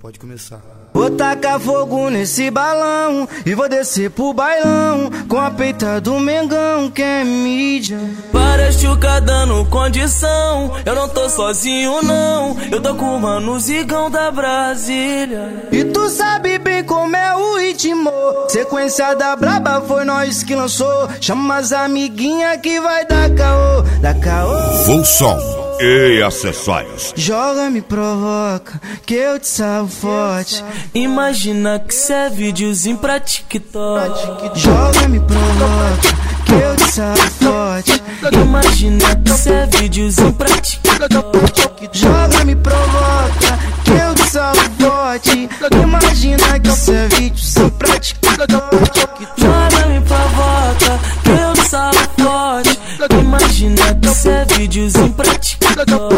Pode começar. Vou tacar fogo nesse balão e vou descer pro bailão com a peita do Mengão, que é mídia. Para chuca dando condição, eu não tô sozinho não, eu tô com o mano Zigão da Brasília. E tu sabe bem como é o ritmo, sequência da braba foi nós que lançou. Chama as amiguinhas que vai dar caô, dá caô. Volsom e acessórios. Joga, me provoca, que eu te salvo forte. Imagina que cê é videozinho pra TikTok. Joga, me provoca, que eu te salvo forte. Imagina que cê é videozinho pra TikTok. Joga, me provoca, que eu te salvo forte. Imagina que cê é videozinho pra TikTok. Joga, me provoca, que eu te salvo forte. Imagina que cê é videozinho pra TikTok.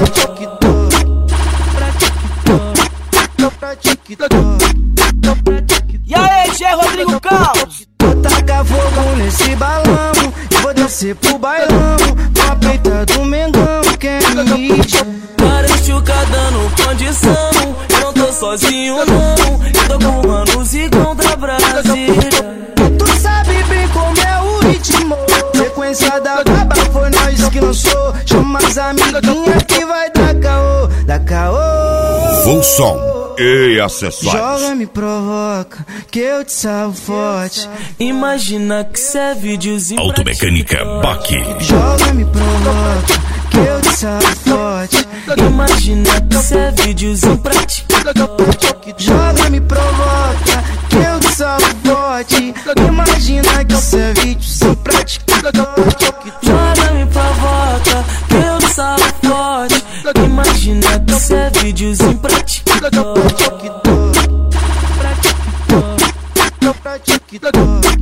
E aí, G. Rodrigo Carlos? Vou tacar fogo nesse balão e vou descer pro bailão com a peita do Mengão, que é mídia. Para chuca dando condição, eu não tô sozinho não, eu tô com o mano Zigão da Brasília. Tu sabe bem como é o ritmo, sequência da braba foi nós que lançou. Chama as amiguinhas que vai dar caô, dá caô. Volsom e acessórios. Joga, me provoca, que eu te salvo forte. Imagina que cê é videozinho pra Automecânica TikTok. Baque. Joga, me provoca, que eu te salvo forte. Imagina que cê é videozinho pra TikTok. Joga, me provoca, que eu te salvo forte. Imagina que cê é videozinho pra TikTok. Joga, me provoca, que eu te salvo forte. Imagina que cê é videozinho pra TikTok. Pra TikTok.